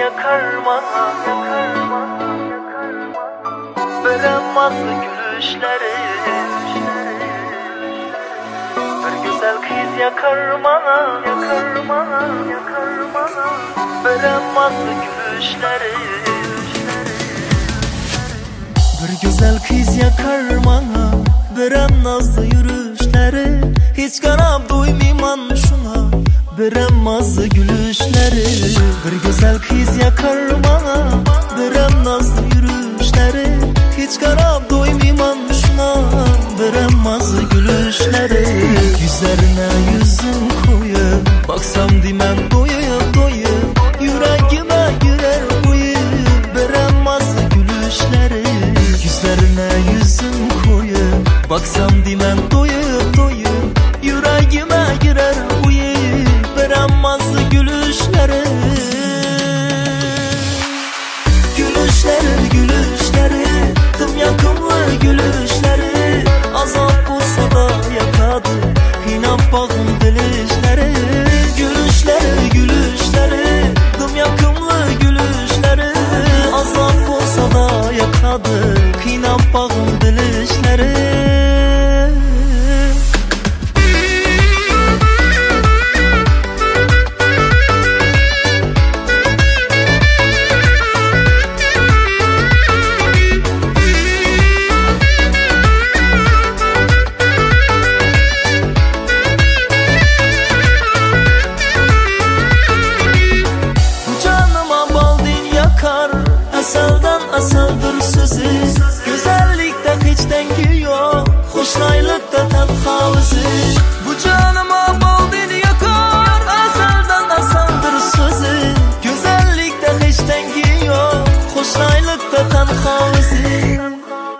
yakar bana, veremez gülüşleri. Bir güzel kız yakar bana, veremez gülüşleri. Bir güzel kız yakar bana, verem nazlı yürüyüşleri. Hiç garap duymayman şuna, verem nazlı gülüşleri. Bir güzel kız yakar bana, verem nazlı yürüyüşleri. Hiç garap duymayman şuna, verem nazlı gülüşleri. Yüzlerine yüzüm koyup, baksam dimem doyup doyup, yüreğime girer uyup, verem nazlı gülüşleri. Yüzlerine yüzüm koyup, baksam dimem doyup doyup, yüreğime girer uyup, verem nazlı gülüşleri. Gülüşleri, gülüşleri, dım yakımlı gülüşleri. Azap olsa da yakadı, kıynap bağım dilişleri. Gülüşleri, gülüşleri, dım yakımlı gülüşleri. Azap olsa da yakadı, kıynap bağım dilişleri. Asaldan asaldır sözü, güzellikte hiç dengi yok, hoşlaylıkta tenhavuzu. Bu canıma bal dil yakar, asaldan asaldır sözü, güzellikte hiç dengi yok, hoşlaylıkta tenhavuzu.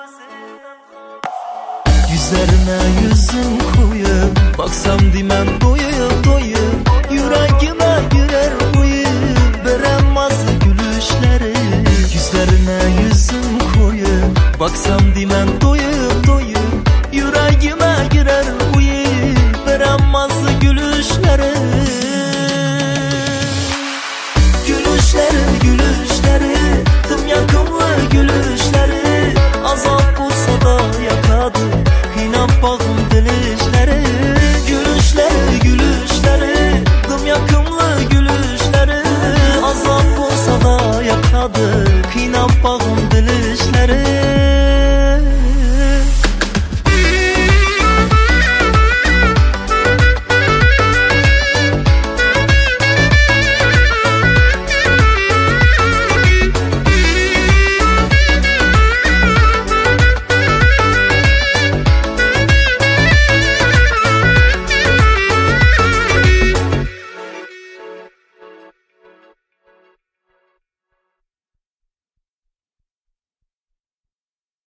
Yüzlerine yüzüm koyup, baksam dimem